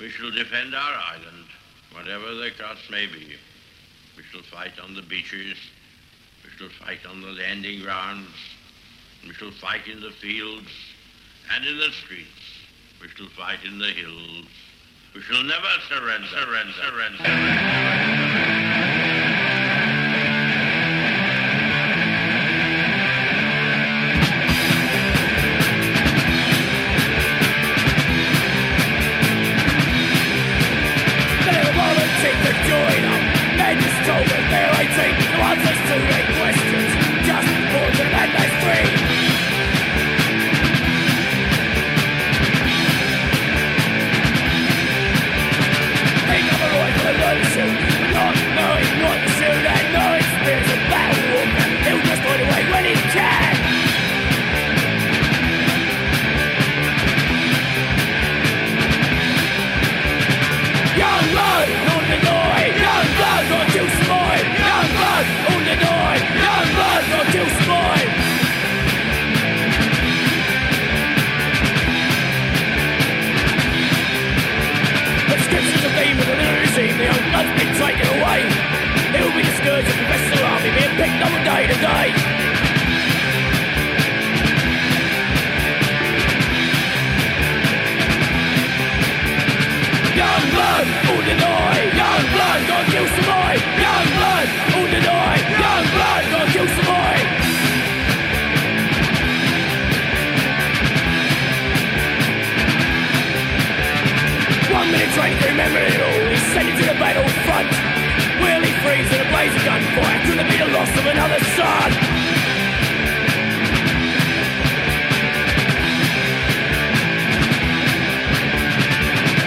We shall defend our island, whatever the cost may be. We shall fight on the beaches. We shall fight on the landing grounds. We shall fight in the fields and in the streets. We shall fight in the hills. We shall never surrender.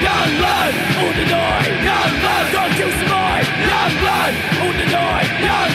Young blood, who denied? Young blood, who denied? Young